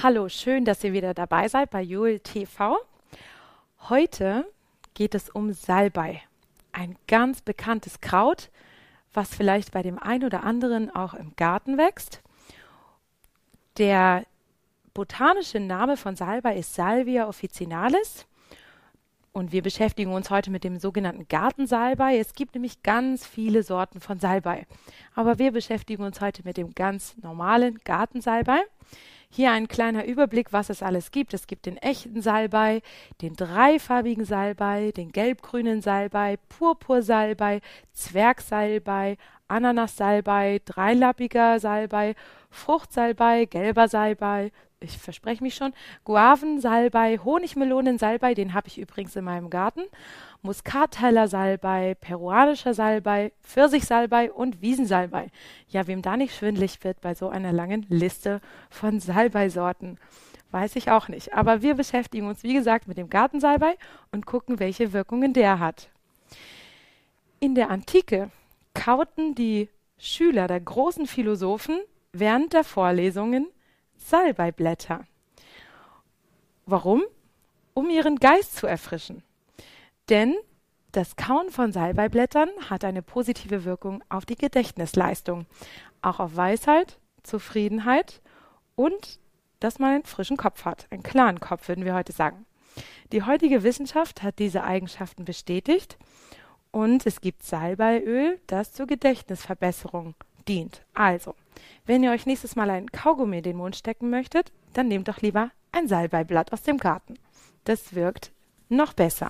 Hallo, schön, dass ihr wieder dabei seid bei Joel TV. Heute geht es um Salbei, ein ganz bekanntes Kraut, was vielleicht bei dem einen oder anderen auch im Garten wächst. Der botanische Name von Salbei ist Salvia officinalis und wir beschäftigen uns heute mit dem sogenannten Gartensalbei. Es gibt nämlich ganz viele Sorten von Salbei, aber wir beschäftigen uns heute mit dem ganz normalen Gartensalbei. Hier ein kleiner Überblick, was es alles gibt. Es gibt den echten Salbei, den dreifarbigen Salbei, den gelb-grünen Salbei, Purpursalbei, Zwergsalbei, Ananassalbei, dreilappiger Salbei, Fruchtsalbei, gelber Salbei, ich verspreche mich schon, Guavensalbei, Honigmelonensalbei, den habe ich übrigens in meinem Garten, Muskattaler Salbei, peruanischer Salbei, Pfirsichsalbei und Wiesensalbei. Ja, wem da nicht schwindelig wird bei so einer langen Liste von Salbeisorten, weiß ich auch nicht. Aber wir beschäftigen uns, wie gesagt, mit dem Gartensalbei und gucken, welche Wirkungen der hat. In der Antike kauten die Schüler der großen Philosophen während der Vorlesungen Salbeiblätter. Warum? Um ihren Geist zu erfrischen. Denn das Kauen von Salbeiblättern hat eine positive Wirkung auf die Gedächtnisleistung, auch auf Weisheit, Zufriedenheit und dass man einen frischen Kopf hat, einen klaren Kopf, würden wir heute sagen. Die heutige Wissenschaft hat diese Eigenschaften bestätigt und es gibt Salbeiöl, das zur Gedächtnisverbesserung dient. Also, wenn ihr euch nächstes Mal ein Kaugummi in den Mund stecken möchtet, dann nehmt doch lieber ein Salbeiblatt aus dem Garten. Das wirkt noch besser.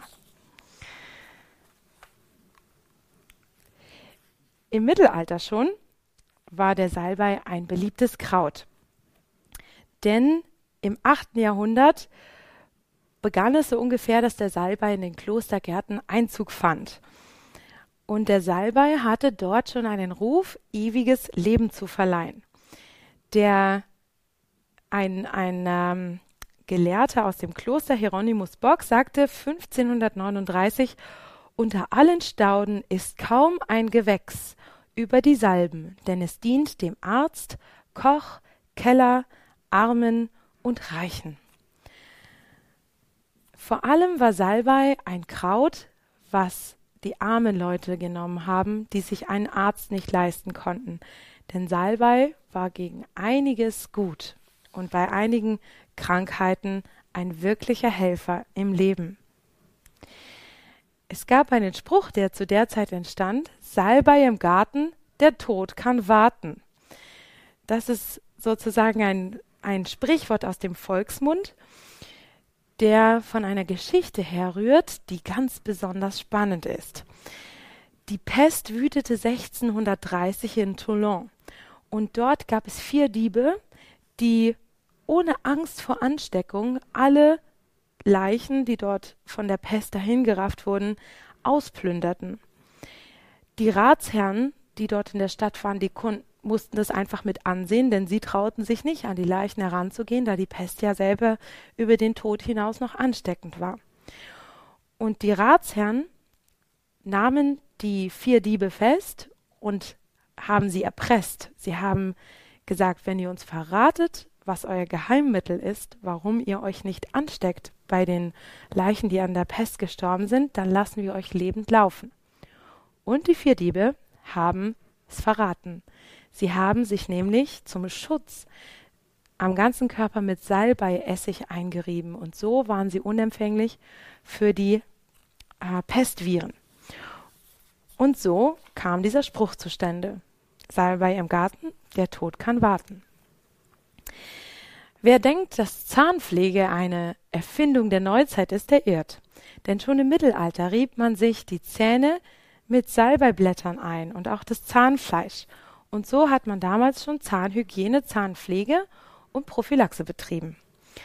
Im Mittelalter schon war der Salbei ein beliebtes Kraut. Denn im 8. Jahrhundert begann es so ungefähr, dass der Salbei in den Klostergärten Einzug fand. Und der Salbei hatte dort schon einen Ruf, ewiges Leben zu verleihen. Ein Gelehrter aus dem Kloster, Hieronymus Bock, sagte 1539, unter allen Stauden ist kaum ein Gewächs über die Salben, denn es dient dem Arzt, Koch, Keller, Armen und Reichen. Vor allem war Salbei ein Kraut, was die armen Leute genommen haben, die sich einen Arzt nicht leisten konnten. Denn Salbei war gegen einiges gut und bei einigen Krankheiten ein wirklicher Helfer im Leben. Es gab einen Spruch, der zu der Zeit entstand: Salbei im Garten, der Tod kann warten. Das ist sozusagen ein Sprichwort aus dem Volksmund, der von einer Geschichte herrührt, die ganz besonders spannend ist. Die Pest wütete 1630 in Toulon und dort gab es 4 Diebe, die ohne Angst vor Ansteckung alle Leichen, die dort von der Pest dahingerafft wurden, ausplünderten. Die Ratsherren, die dort in der Stadt waren, mussten das einfach mit ansehen, denn sie trauten sich nicht, an die Leichen heranzugehen, da die Pest ja selber über den Tod hinaus noch ansteckend war. Und die Ratsherren nahmen die 4 Diebe fest und haben sie erpresst. Sie haben gesagt, wenn ihr uns verratet, was euer Geheimmittel ist, warum ihr euch nicht ansteckt bei den Leichen, die an der Pest gestorben sind, dann lassen wir euch lebend laufen. Und die 4 Diebe haben es verraten. Sie haben sich nämlich zum Schutz am ganzen Körper mit Salbeiessig eingerieben und so waren sie unempfänglich für die Pestviren. Und so kam dieser Spruch zustande: Salbei im Garten, der Tod kann warten. Wer denkt, dass Zahnpflege eine Erfindung der Neuzeit ist, der irrt. Denn schon im Mittelalter rieb man sich die Zähne mit Salbeiblättern ein und auch das Zahnfleisch. Und so hat man damals schon Zahnhygiene, Zahnpflege und Prophylaxe betrieben.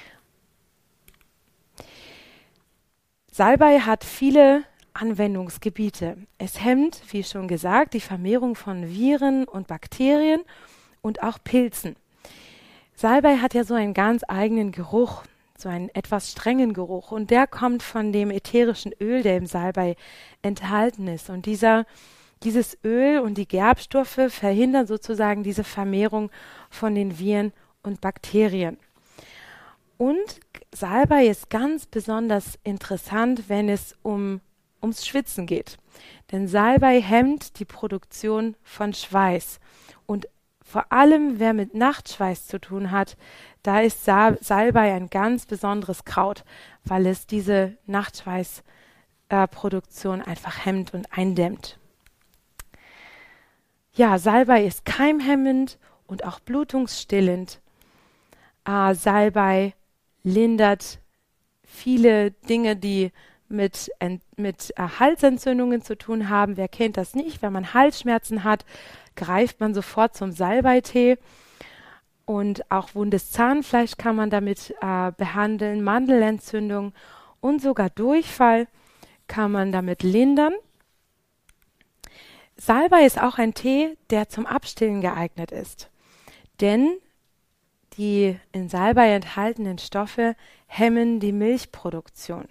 Salbei hat viele Anwendungsgebiete. Es hemmt, wie schon gesagt, die Vermehrung von Viren und Bakterien und auch Pilzen. Salbei hat ja so einen ganz eigenen Geruch, so einen etwas strengen Geruch. Und der kommt von dem ätherischen Öl, der im Salbei enthalten ist. Und dieses Öl und die Gerbstoffe verhindern sozusagen diese Vermehrung von den Viren und Bakterien. Und Salbei ist ganz besonders interessant, wenn es ums Schwitzen geht. Denn Salbei hemmt die Produktion von Schweiß. Und vor allem, wer mit Nachtschweiß zu tun hat, da ist Salbei ein ganz besonderes Kraut, weil es diese Nachtschweißproduktion einfach hemmt und eindämmt. Ja, Salbei ist keimhemmend und auch blutungsstillend. Salbei lindert viele Dinge, die mit Halsentzündungen zu tun haben. Wer kennt das nicht? Wenn man Halsschmerzen hat, greift man sofort zum Salbeitee. Und auch wundes Zahnfleisch kann man damit behandeln, Mandelentzündung und sogar Durchfall kann man damit lindern. Salbei ist auch ein Tee, der zum Abstillen geeignet ist, denn die in Salbei enthaltenen Stoffe hemmen die Milchproduktion.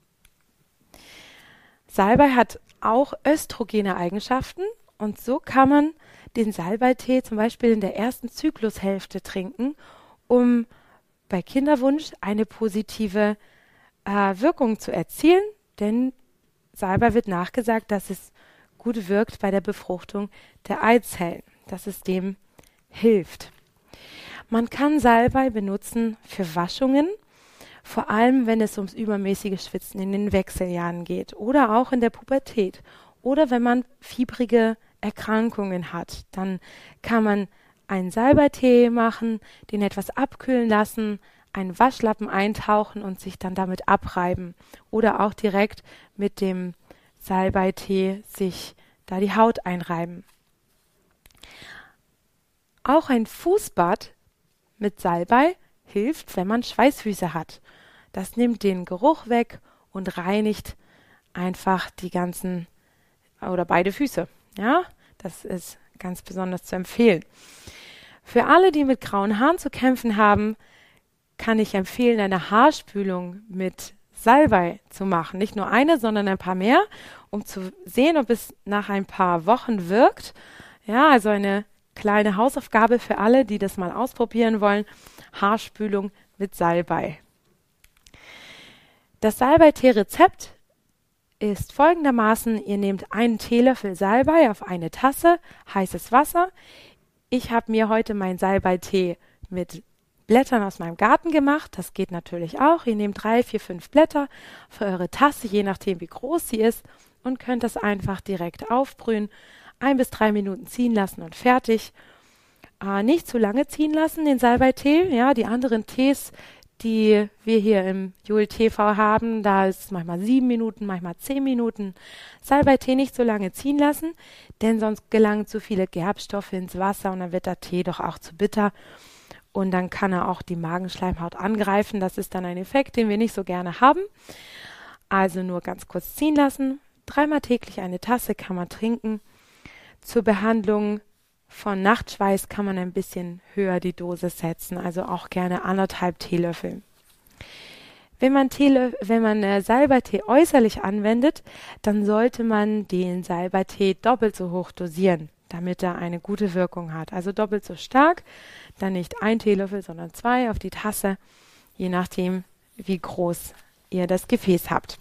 Salbei hat auch östrogene Eigenschaften und so kann man den Salbeitee zum Beispiel in der ersten Zyklushälfte trinken, um bei Kinderwunsch eine positive Wirkung zu erzielen, denn Salbei wird nachgesagt, dass es gut wirkt bei der Befruchtung der Eizellen, dass es dem hilft. Man kann Salbei benutzen für Waschungen, vor allem wenn es ums übermäßige Schwitzen in den Wechseljahren geht oder auch in der Pubertät oder wenn man fiebrige Erkrankungen hat. Dann kann man einen Salbeitee machen, den etwas abkühlen lassen, einen Waschlappen eintauchen und sich dann damit abreiben oder auch direkt mit dem Salbeitee sich da die Haut einreiben. Auch ein Fußbad mit Salbei hilft, wenn man Schweißfüße hat. Das nimmt den Geruch weg und reinigt einfach die ganzen oder beide Füße. Ja, das ist ganz besonders zu empfehlen. Für alle, die mit grauen Haaren zu kämpfen haben, kann ich empfehlen, eine Haarspülung mit Salbei zu machen. Nicht nur eine, sondern ein paar mehr, um zu sehen, ob es nach ein paar Wochen wirkt. Ja, also eine kleine Hausaufgabe für alle, die das mal ausprobieren wollen. Haarspülung mit Salbei. Das Salbeitee-Rezept ist folgendermaßen: Ihr nehmt einen Teelöffel Salbei auf eine Tasse heißes Wasser. Ich habe mir heute meinen Salbeitee mit Blättern aus meinem Garten gemacht. Das geht natürlich auch. Ihr nehmt 3, 4, 5 Blätter für eure Tasse, je nachdem wie groß sie ist, und könnt das einfach direkt aufbrühen. 1 bis 3 Minuten ziehen lassen und fertig. Nicht zu lange ziehen lassen, den Salbeitee. Ja, die anderen Tees, die wir hier im Joel TV haben, da ist es manchmal 7 Minuten, manchmal 10 Minuten. Salbeitee nicht so lange ziehen lassen, denn sonst gelangen zu viele Gerbstoffe ins Wasser und dann wird der Tee doch auch zu bitter. Und dann kann er auch die Magenschleimhaut angreifen. Das ist dann ein Effekt, den wir nicht so gerne haben. Also nur ganz kurz ziehen lassen. 3-mal täglich eine Tasse kann man trinken. Zur Behandlung von Nachtschweiß kann man ein bisschen höher die Dosis setzen, also auch gerne 1,5 Teelöffel. Wenn man Salbeitee äußerlich anwendet, dann sollte man den Salbeitee doppelt so hoch dosieren, damit er eine gute Wirkung hat. Also doppelt so stark, dann nicht 1 Teelöffel, sondern 2 auf die Tasse, je nachdem, wie groß ihr das Gefäß habt.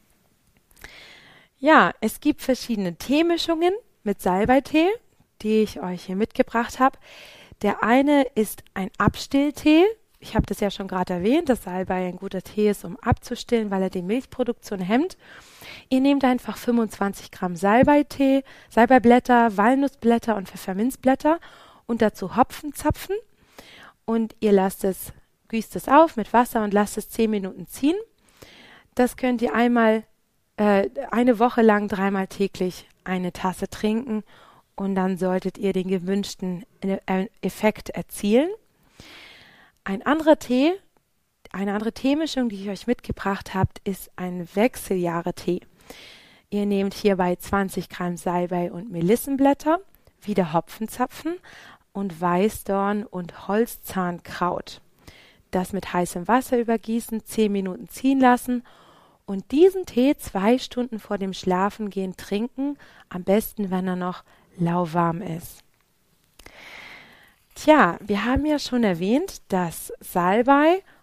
Ja, es gibt verschiedene Teemischungen mit Salbeitee, die ich euch hier mitgebracht habe. Der eine ist ein Abstilltee. Ich habe das ja schon gerade erwähnt, dass Salbei ein guter Tee ist, um abzustillen, weil er die Milchproduktion hemmt. Ihr nehmt einfach 25 Gramm Salbeitee, Salbeiblätter, Walnussblätter und Pfefferminzblätter und dazu Hopfenzapfen. Und ihr gießt es auf mit Wasser und lasst es 10 Minuten ziehen. Das könnt ihr eine Woche lang 3-mal täglich eine Tasse trinken und dann solltet ihr den gewünschten Effekt erzielen. Eine andere Teemischung, die ich euch mitgebracht habe, ist ein Wechseljahre-Tee. Ihr nehmt hierbei 20 Gramm Salbei und Melissenblätter, wieder Hopfenzapfen und Weißdorn und Holzzahnkraut. Das mit heißem Wasser übergießen, 10 Minuten ziehen lassen und diesen Tee 2 Stunden vor dem Schlafengehen trinken, am besten, wenn er noch lauwarm ist. Tja, wir haben ja schon erwähnt, dass Salbei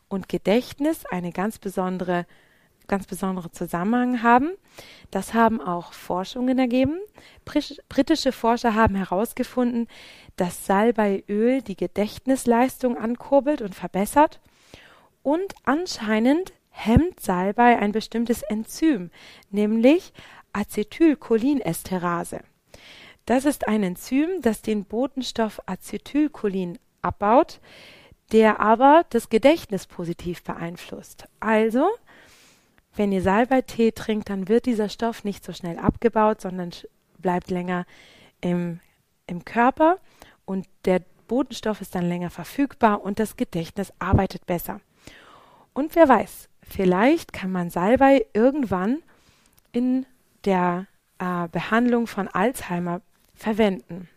und Gedächtnis eine ganz besondere Zusammenhang haben. Das haben auch Forschungen ergeben. Britische Forscher haben herausgefunden, dass Salbeiöl die Gedächtnisleistung ankurbelt und verbessert. Und anscheinend hemmt Salbei ein bestimmtes Enzym, nämlich Acetylcholinesterase. Das ist ein Enzym, das den Botenstoff Acetylcholin abbaut, der aber das Gedächtnis positiv beeinflusst. Also, wenn ihr Salbeitee trinkt, dann wird dieser Stoff nicht so schnell abgebaut, sondern bleibt länger im Körper und der Botenstoff ist dann länger verfügbar und das Gedächtnis arbeitet besser. Und wer weiß, vielleicht kann man Salbei irgendwann in der Behandlung von Alzheimer verwenden.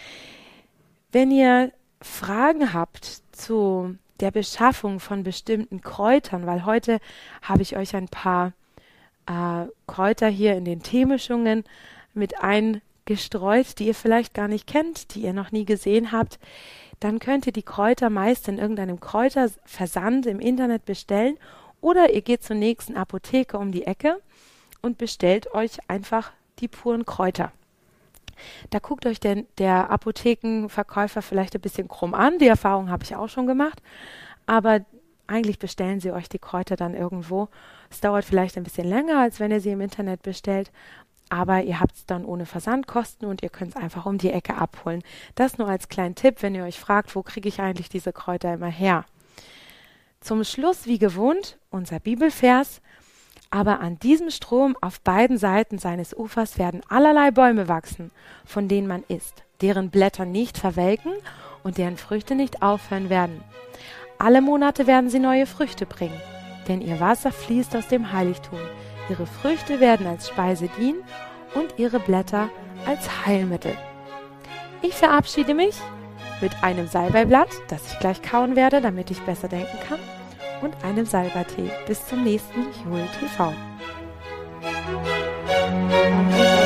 Wenn ihr Fragen habt zu der Beschaffung von bestimmten Kräutern, weil heute habe ich euch ein paar Kräuter hier in den Teemischungen mit eingestreut, die ihr vielleicht gar nicht kennt, die ihr noch nie gesehen habt, dann könnt ihr die Kräuter meist in irgendeinem Kräuterversand im Internet bestellen oder ihr geht zur nächsten Apotheke um die Ecke und bestellt euch einfach die puren Kräuter. Da guckt euch der Apothekenverkäufer vielleicht ein bisschen krumm an, die Erfahrung habe ich auch schon gemacht, aber eigentlich bestellen sie euch die Kräuter dann irgendwo. Es dauert vielleicht ein bisschen länger, als wenn ihr sie im Internet bestellt, aber ihr habt es dann ohne Versandkosten und ihr könnt es einfach um die Ecke abholen. Das nur als kleinen Tipp, wenn ihr euch fragt, wo kriege ich eigentlich diese Kräuter immer her. Zum Schluss, wie gewohnt, unser Bibelvers. Aber an diesem Strom auf beiden Seiten seines Ufers werden allerlei Bäume wachsen, von denen man isst, deren Blätter nicht verwelken und deren Früchte nicht aufhören werden. Alle Monate werden sie neue Früchte bringen, denn ihr Wasser fließt aus dem Heiligtum. Ihre Früchte werden als Speise dienen und ihre Blätter als Heilmittel. Ich verabschiede mich mit einem Salbeiblatt, das ich gleich kauen werde, damit ich besser denken kann, und einem Salbeitee. Bis zum nächsten Joel TV.